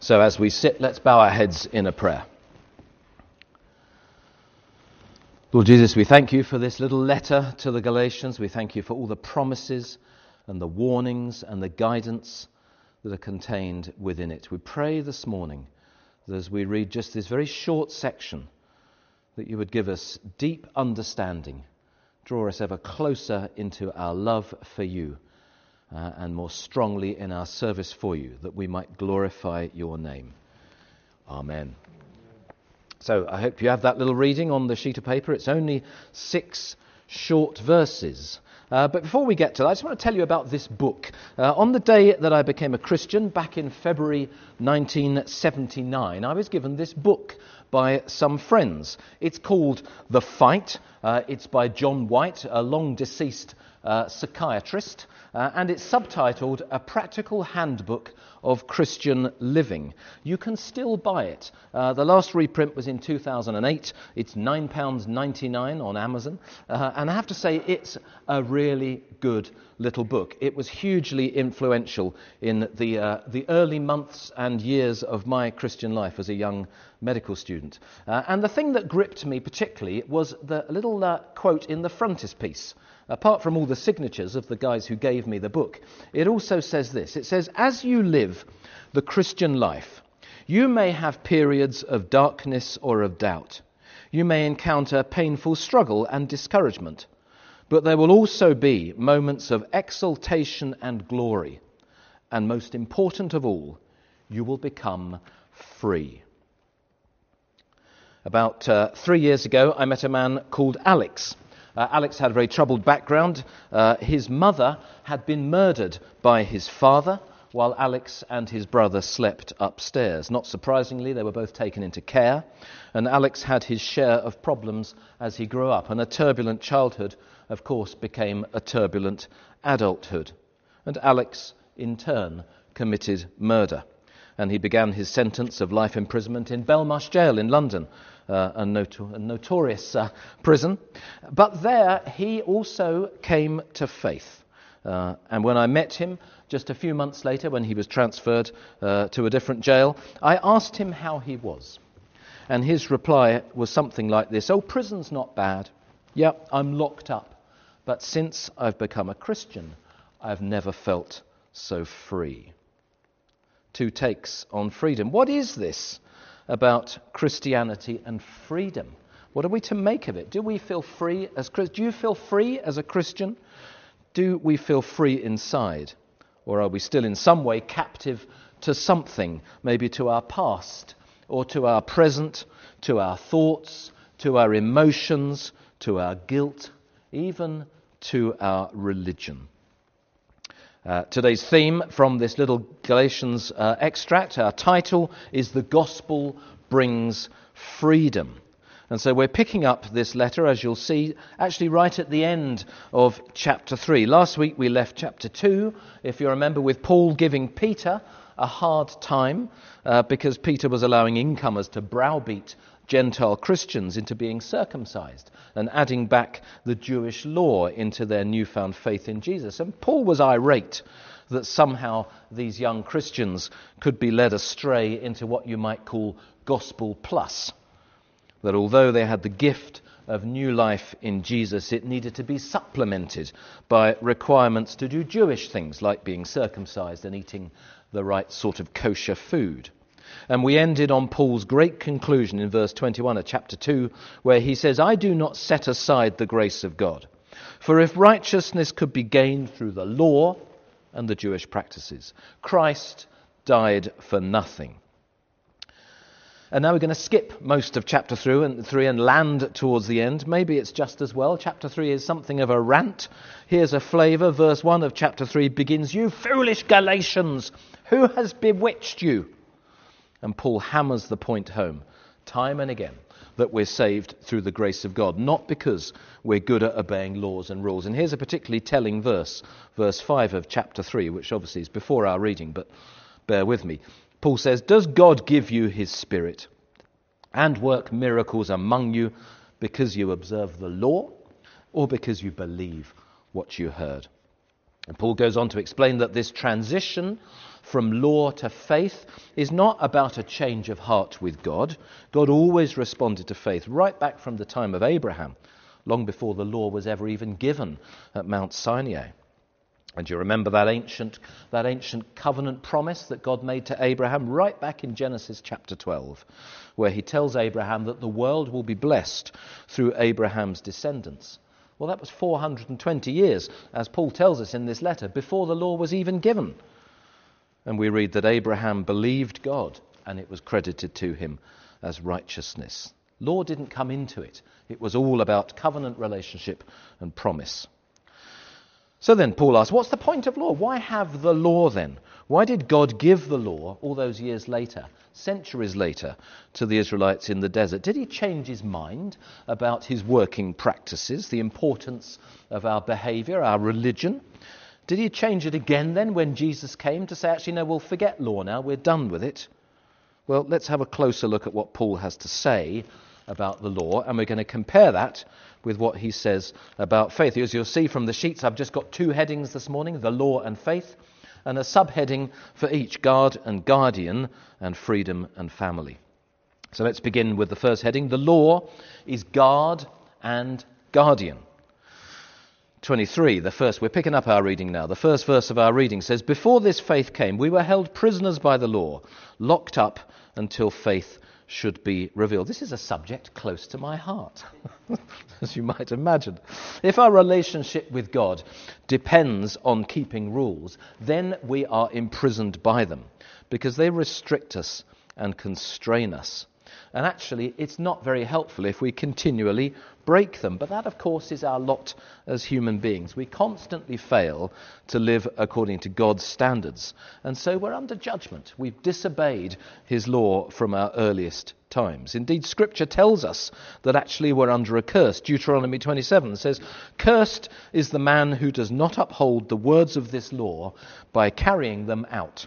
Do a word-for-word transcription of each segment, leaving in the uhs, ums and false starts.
So as we sit, let's bow our heads in a prayer. Lord Jesus, we thank you for this little letter to the Galatians. We thank you for all the promises and the warnings and the guidance that are contained within it. We pray this morning that as we read just this very short section, that you would give us deep understanding, draw us ever closer into our love for you, uh, and more strongly in our service for you, that we might glorify your name. Amen. So I hope you have that little reading on the sheet of paper. It's only six short verses. Uh, but before we get to that, I just want to tell you about this book. Uh, on the day that I became a Christian, back in February nineteen seventy-nine, I was given this book by some friends. It's called The Fight. Uh, it's by John White, a long-deceased uh, psychiatrist, uh, and it's subtitled A Practical Handbook of Christian Living. You can still buy it. Uh, the last reprint was in two thousand eight. It's nine pounds ninety-nine on Amazon. Uh, and I have to say, it's a really good little book. It was hugely influential in the uh, the early months and years of my Christian life as a young medical student. Uh, and the thing that gripped me particularly was the little uh, quote in the frontispiece. Apart from all the signatures of the guys who gave me the book, it also says this. It says, as you live the Christian life, you may have periods of darkness or of doubt. You may encounter painful struggle and discouragement, but there will also be moments of exaltation and glory. And most important of all, you will become free. About uh, three years ago, I met a man called Alex. Uh, Alex had a very troubled background. Uh, his mother had been murdered by his father while Alex and his brother slept upstairs. Not surprisingly, they were both taken into care, and Alex had his share of problems as he grew up, and a turbulent childhood, of course, became a turbulent adulthood. And Alex, in turn, committed murder, and he began his sentence of life imprisonment in Belmarsh Jail in London, Uh, a, noto- a notorious uh, prison. But there he also came to faith. Uh, and when I met him just a few months later, when he was transferred uh, to a different jail, I asked him how he was. And his reply was something like this: oh, prison's not bad. Yeah, I'm locked up. But since I've become a Christian, I've never felt so free. Two takes on freedom. What is this about Christianity and freedom? What are we to make of it? Do we feel free as Christians? Do you feel free as a Christian? Do we feel free inside? Or are we still in some way captive to something, maybe to our past, or to our present, to our thoughts, to our emotions, to our guilt, even to our religion? Uh, today's theme from this little Galatians uh, extract, our title is The Gospel Brings Freedom. And so we're picking up this letter, as you'll see, actually right at the end of chapter three. Last week we left chapter two, if you remember, with Paul giving Peter a hard time uh, because Peter was allowing incomers to browbeat Gentile Christians into being circumcised and adding back the Jewish law into their newfound faith in Jesus. And Paul was irate that somehow these young Christians could be led astray into what you might call gospel plus. That although they had the gift of new life in Jesus, it needed to be supplemented by requirements to do Jewish things like being circumcised and eating the right sort of kosher food. And we ended on Paul's great conclusion in verse twenty-one of chapter two, where he says, I do not set aside the grace of God. For if righteousness could be gained through the law and the Jewish practices, Christ died for nothing. And now we're going to skip most of chapter three and, three and land towards the end. Maybe it's just as well. Chapter three is something of a rant. Here's a flavour. Verse one of chapter three begins, You foolish Galatians, who has bewitched you? And Paul hammers the point home, time and again, that we're saved through the grace of God, not because we're good at obeying laws and rules. And here's a particularly telling verse, verse five of chapter three, which obviously is before our reading, but bear with me. Paul says, Does God give you his Spirit and work miracles among you because you observe the law or because you believe what you heard? And Paul goes on to explain that this transition from law to faith is not about a change of heart with God. God always responded to faith right back from the time of Abraham, long before the law was ever even given at Mount Sinai. And you remember that ancient, that ancient covenant promise that God made to Abraham right back in Genesis chapter twelve, where he tells Abraham that the world will be blessed through Abraham's descendants. Well, that was four hundred twenty years, as Paul tells us in this letter, before the law was even given. And we read that Abraham believed God, and it was credited to him as righteousness. Law didn't come into it. It was all about covenant relationship and promise. So then Paul asks, what's the point of law? Why have the law then? Why did God give the law all those years later, centuries later, to the Israelites in the desert? Did he change his mind about his working practices, the importance of our behaviour, our religion? Did he change it again then when Jesus came to say, actually, no, we'll forget law now, we're done with it? Well, let's have a closer look at what Paul has to say about the law, and we're going to compare that with what he says about faith. As you'll see from the sheets, I've just got two headings this morning, the law and faith, and a subheading for each, guard and guardian, and freedom and family. So let's begin with the first heading. The law is guard and guardian. twenty-three, the first, we're picking up our reading now. The first verse of our reading says, before this faith came, we were held prisoners by the law, locked up until faith should be revealed. This is a subject close to my heart, as you might imagine. If our relationship with God depends on keeping rules, then we are imprisoned by them, because they restrict us and constrain us. And actually, it's not very helpful if we continually break them. But that, of course, is our lot as human beings. We constantly fail to live according to God's standards. And so we're under judgment. We've disobeyed his law from our earliest times. Indeed, Scripture tells us that actually we're under a curse. Deuteronomy twenty-seven says, cursed is the man who does not uphold the words of this law by carrying them out.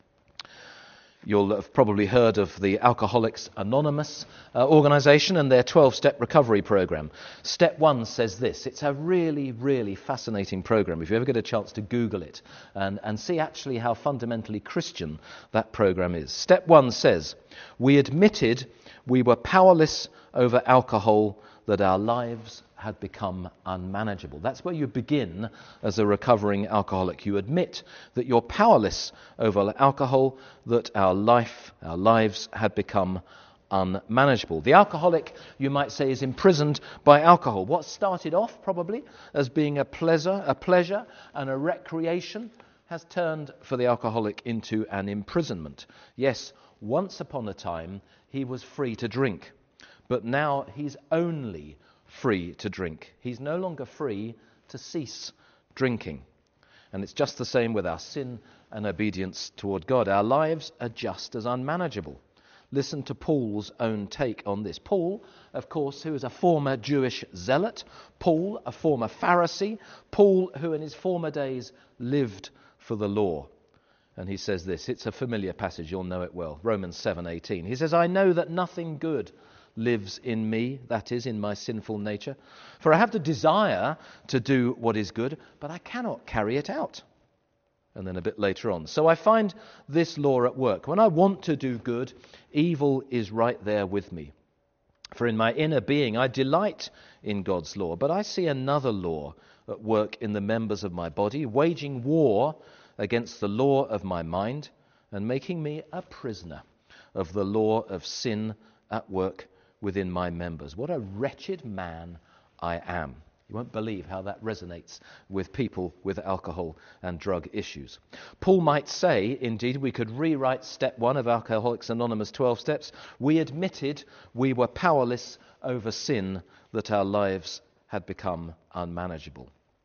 You'll have probably heard of the Alcoholics Anonymous uh, organisation and their twelve-step recovery programme. Step one says this. It's a really, really fascinating programme. If you ever get a chance to Google it and, and see actually how fundamentally Christian that programme is. Step one says, we admitted we were powerless over alcohol, that our lives had become unmanageable. That's where you begin as a recovering alcoholic. You admit that you're powerless over alcohol, that our life, our lives had become unmanageable. The alcoholic, you might say, is imprisoned by alcohol. What started off probably as being a pleasure, a pleasure and a recreation has turned for the alcoholic into an imprisonment. Yes, once upon a time he was free to drink, but now he's only free to drink. He's no longer free to cease drinking. And it's just the same with our sin and obedience toward God. Our lives are just as unmanageable. Listen to Paul's own take on this. Paul, of course, who is a former Jewish zealot. Paul, a former Pharisee. Paul, who in his former days lived for the law. And he says this. It's a familiar passage. You'll know it well. Romans seven eighteen. He says, I know that nothing good lives in me, that is, in my sinful nature. For I have the desire to do what is good, but I cannot carry it out. And then a bit later on. So I find this law at work. When I want to do good, evil is right there with me. For in my inner being I delight in God's law, but I see another law at work in the members of my body, waging war against the law of my mind and making me a prisoner of the law of sin at work within my members. What a wretched man I am. You won't believe how that resonates with people with alcohol and drug issues. Paul might say, indeed, we could rewrite step one of Alcoholics Anonymous twelve steps. We admitted we were powerless over sin, that our lives had become unmanageable.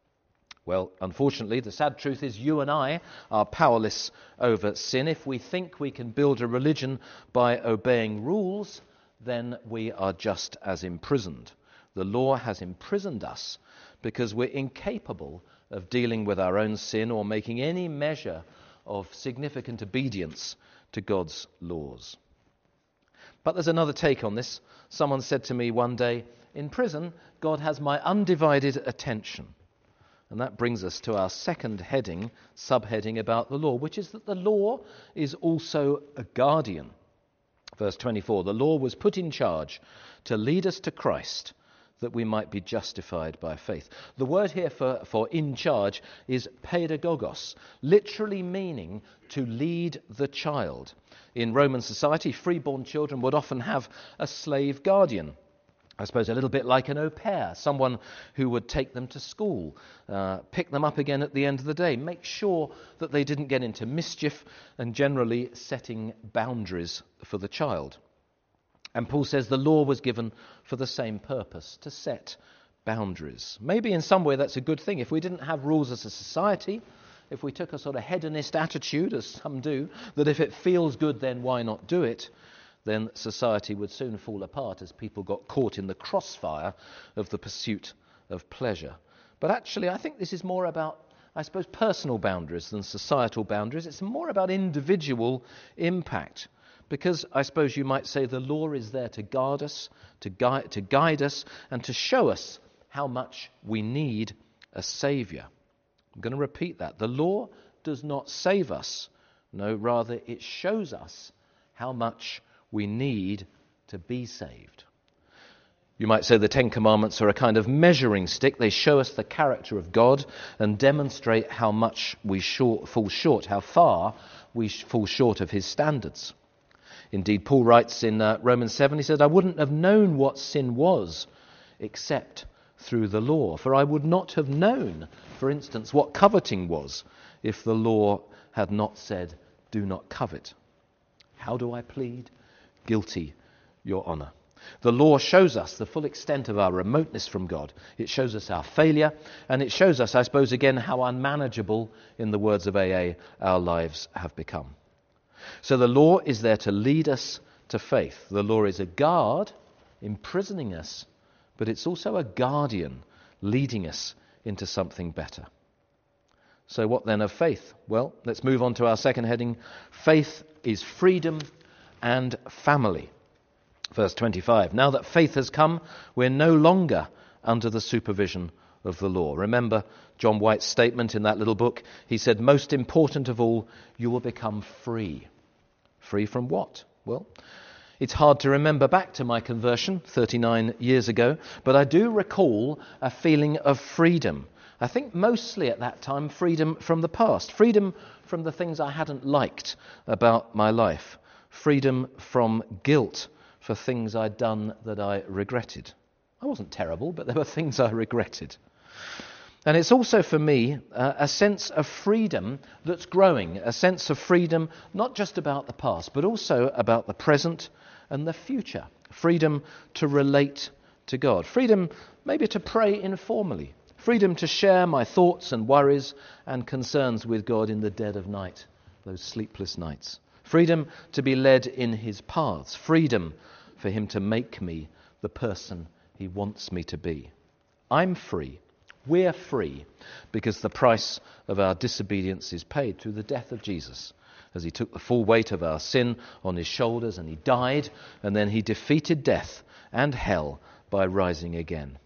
Well, unfortunately, the sad truth is you and I are powerless over sin. If we think we can build a religion by obeying rules, then we are just as imprisoned. The law has imprisoned us because we're incapable of dealing with our own sin or making any measure of significant obedience to God's laws. But there's another take on this. Someone said to me one day, in prison, God has my undivided attention. And that brings us to our second heading, subheading about the law, which is that the law is also a guardian. Verse twenty-four, the law was put in charge to lead us to Christ, that we might be justified by faith. The word here for, for in charge is pedagogos, literally meaning to lead the child. In Roman society, freeborn children would often have a slave guardian. I suppose a little bit like an au pair, someone who would take them to school, uh, pick them up again at the end of the day, make sure that they didn't get into mischief, and generally setting boundaries for the child. And Paul says the law was given for the same purpose, to set boundaries. Maybe in some way that's a good thing. If we didn't have rules as a society, if we took a sort of hedonist attitude, as some do, that if it feels good, then why not do it, then society would soon fall apart as people got caught in the crossfire of the pursuit of pleasure. But actually, I think this is more about, I suppose, personal boundaries than societal boundaries. It's more about individual impact. Because I suppose you might say the law is there to guard us, to guide, to guide us, and to show us how much we need a saviour. I'm going to repeat that. The law does not save us. No, rather it shows us how much we need to be saved. You might say the Ten Commandments are a kind of measuring stick. They show us the character of God and demonstrate how much we short, fall short, how far we fall short of his standards. Indeed, Paul writes in uh, Romans seven, he said, I wouldn't have known what sin was except through the law. For I would not have known, for instance, what coveting was if the law had not said, do not covet. How do I plead? Guilty, your honour. The law shows us the full extent of our remoteness from God. It shows us our failure, and it shows us, I suppose, again, how unmanageable, in the words of A A, our lives have become. So the law is there to lead us to faith. The law is a guard imprisoning us, but it's also a guardian leading us into something better. So what then of faith? Well, let's move on to our second heading. Faith is freedom and family. Verse twenty-five, now that faith has come, we're no longer under the supervision of the law. Remember John White's statement in that little book? He said, most important of all, you will become free. Free from what? Well, it's hard to remember back to my conversion thirty-nine years ago, but I do recall a feeling of freedom. I think mostly at that time freedom from the past, freedom from the things I hadn't liked about my life, freedom from guilt for things I'd done that I regretted. I wasn't terrible, but there were things I regretted. And it's also for me uh, a sense of freedom that's growing, a sense of freedom not just about the past, but also about the present and the future. Freedom to relate to God. Freedom maybe to pray informally. Freedom to share my thoughts and worries and concerns with God in the dead of night, those sleepless nights. Freedom to be led in his paths. Freedom for him to make me the person he wants me to be. I'm free. We're free because the price of our disobedience is paid through the death of Jesus, as he took the full weight of our sin on his shoulders and he died, and then he defeated death and hell by rising again.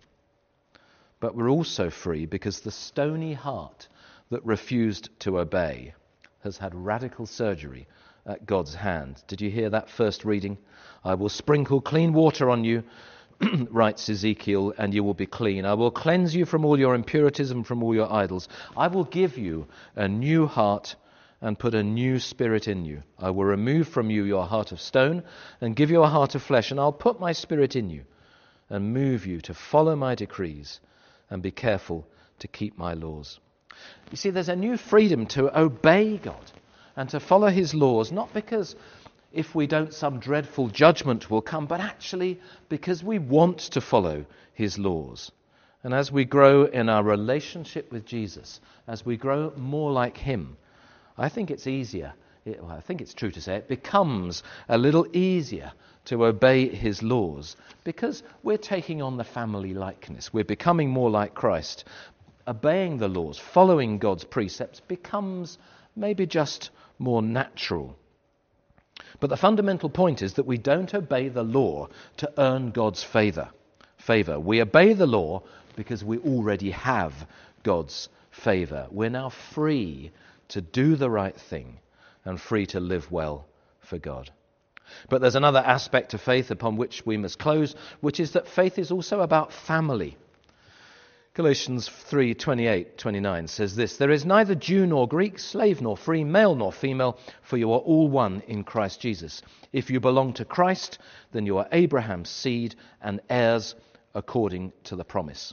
But we're also free because the stony heart that refused to obey has had radical surgery at God's hand. Did you hear that first reading? I will sprinkle clean water on you, writes Ezekiel, and you will be clean. I will cleanse you from all your impurities and from all your idols. I will give you a new heart and put a new spirit in you. I will remove from you your heart of stone and give you a heart of flesh, and I'll put my spirit in you and move you to follow my decrees and be careful to keep my laws. You see, there's a new freedom to obey God and to follow his laws, not because if we don't some dreadful judgment will come, but actually because we want to follow his laws. And as we grow in our relationship with Jesus, as we grow more like him, I think it's easier, it, well, I think it's true to say, it becomes a little easier to obey his laws because we're taking on the family likeness. We're becoming more like Christ. Obeying the laws, following God's precepts becomes maybe just more natural. But the fundamental point is that we don't obey the law to earn God's favour. Favour. We obey the law because we already have God's favour. We're now free to do the right thing and free to live well for God. But there's another aspect of faith upon which we must close, which is that faith is also about family. Galatians three twenty-eight to twenty-nine says this: "There is neither Jew nor Greek, slave nor free, male nor female, for you are all one in Christ Jesus. If you belong to Christ, then you are Abraham's seed and heirs according to the promise."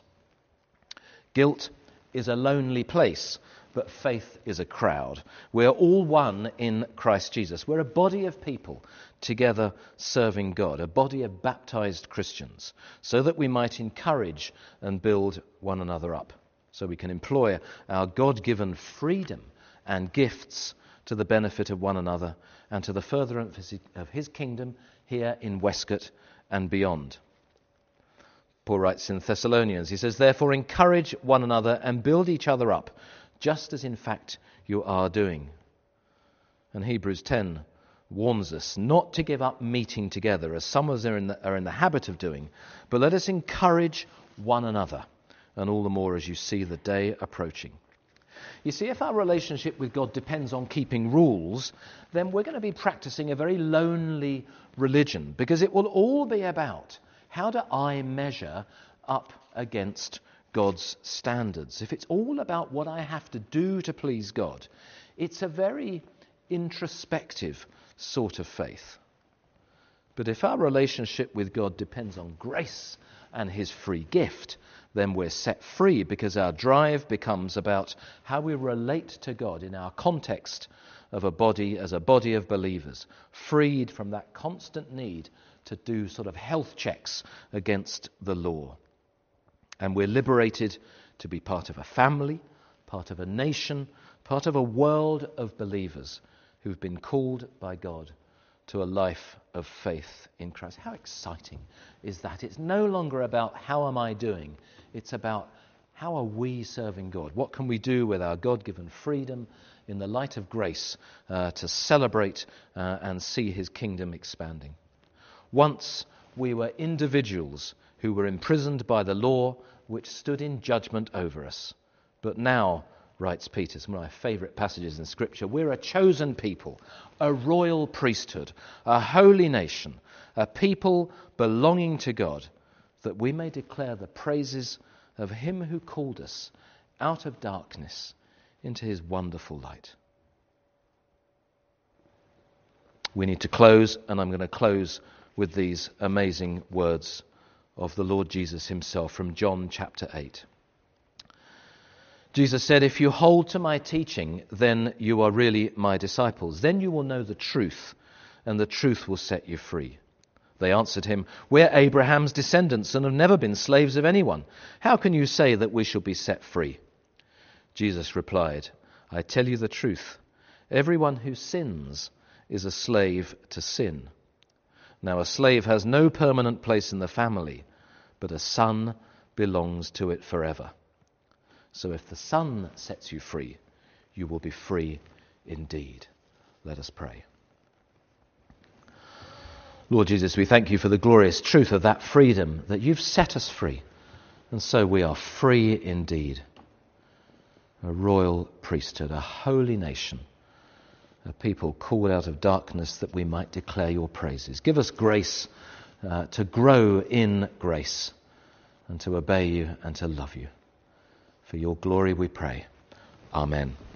Guilt is a lonely place, but faith is a crowd. We're all one in Christ Jesus. We're a body of people together serving God, a body of baptized Christians, so that we might encourage and build one another up, so we can employ our God-given freedom and gifts to the benefit of one another and to the furtherance of his kingdom here in Westcott and beyond. Paul writes in Thessalonians, he says, "Therefore encourage one another and build each other up, just as in fact you are doing." And Hebrews ten warns us not to give up meeting together, as some of us are in the, are in the habit of doing, but let us encourage one another, and all the more as you see the day approaching. You see, if our relationship with God depends on keeping rules, then we're going to be practicing a very lonely religion, because it will all be about, how do I measure up against God's standards? If it's all about what I have to do to please God, it's a very introspective sort of faith. But if our relationship with God depends on grace and his free gift, then we're set free, because our drive becomes about how we relate to God in our context of a body, as a body of believers, freed from that constant need to do sort of health checks against the law. And we're liberated to be part of a family, part of a nation, part of a world of believers who've been called by God to a life of faith in Christ. How exciting is that? It's no longer about how am I doing. It's about how are we serving God? What can we do with our God-given freedom in the light of grace uh, to celebrate uh, and see his kingdom expanding? Once we were individuals who were imprisoned by the law which stood in judgment over us. But now, writes Peter, some of my favourite passages in Scripture, we're a chosen people, a royal priesthood, a holy nation, a people belonging to God, that we may declare the praises of him who called us out of darkness into his wonderful light. We need to close, and I'm going to close with these amazing words of the Lord Jesus himself from John chapter eight. Jesus said, "If you hold to my teaching, then you are really my disciples. Then you will know the truth, and the truth will set you free." They answered him, "We're Abraham's descendants and have never been slaves of anyone. How can you say that we shall be set free?" Jesus replied, "I tell you the truth. Everyone who sins is a slave to sin. Now a slave has no permanent place in the family, but a son belongs to it forever. So if the Son sets you free, you will be free indeed." Let us pray. Lord Jesus, we thank you for the glorious truth of that freedom, that you've set us free, and so we are free indeed. A royal priesthood, a holy nation, a people called out of darkness that we might declare your praises. Give us grace uh, to grow in grace and to obey you and to love you. For your glory we pray. Amen.